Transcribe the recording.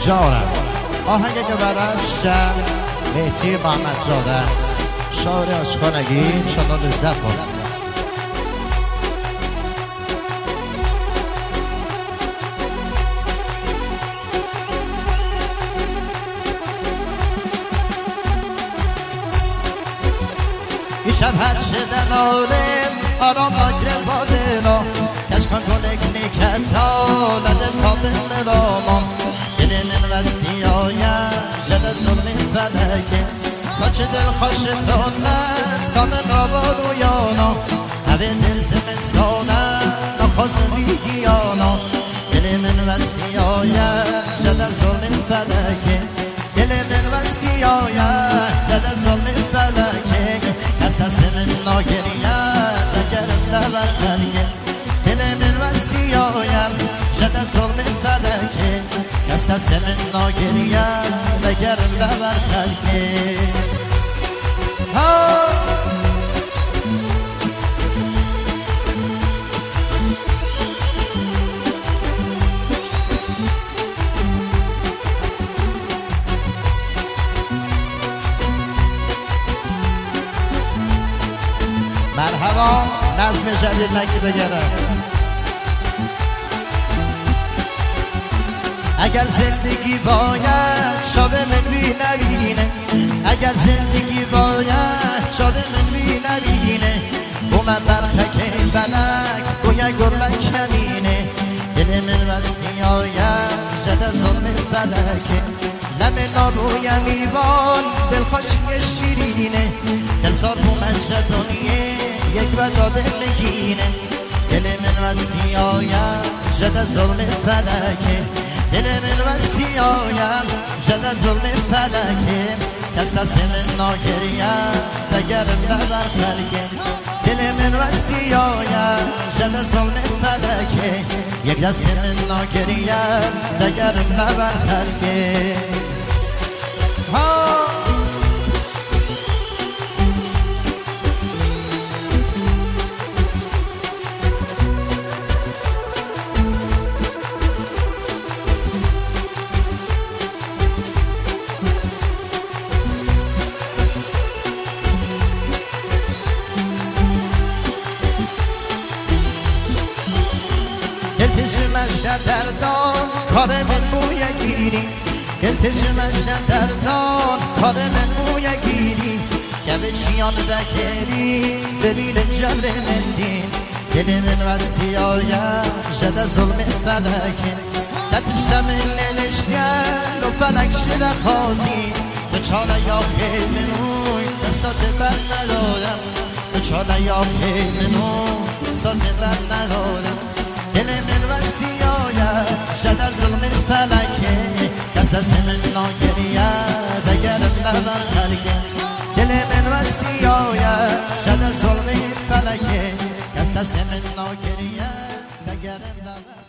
جانم. آهنگ که برش مهدی محمدزاده شاعر عاشقانگی انشالله لذت کنم. شب هر شدن آرم آرام نگره بادنا کشکان کنک نیکتا لده تابل رامام دل من وستی آیم شده ظلم فلکه ساچ دل خوشتان نست کامل را با رویانا هوه دل زمستانم نخواز بیگیانا دل من وستی آیم شده ظلم فلکه دل من وستی آیم شده ظلم فلکه کس دست من ناگریم نگرم لبر خرگه دل من وستی آیم شده ظلم فلکه کس دست من ناگریم نگرم لبر خرگه مرحبا نظم جدید نگی بگرم. اگر زندگی باید شب من بی نبینه اگر زندگی باید شب من بی نبینه اومد برخک بلک گویا گرلک کمینه دل من وستی آید شده ظلم فلکه لم نابویم ایوان دل خوشی شیرینه دل سار بومش دنیه یک بدا دل نگینه دل من وستی آیم شده ظلم فلکه دل من وستی آیم شده ظلم فلکه کس دست من ناگریم دگرم لبر خرگه دل من وستی آیم شده ظلم فلکه یک دست من ناگریم دگرم لبر خرگه دردان کار من موی گیری التجمش دردان کار من موی گیری کبر چیان دکری ببین جبر من دین دل من وستی آیم شده ظلم فلکه تتشت من نلشگن و فلک شده خوازی به چاله یا خیل منوی دستات بر ندادم به چاله یا خیل منوی دستات بر ندادم دل من وستی آید شده ظلم فلکه کس از من ناگریم دگرم لبر خرگه دل من وستی آید شده ظلم فلکه کس از من ناگریم دگرم لبر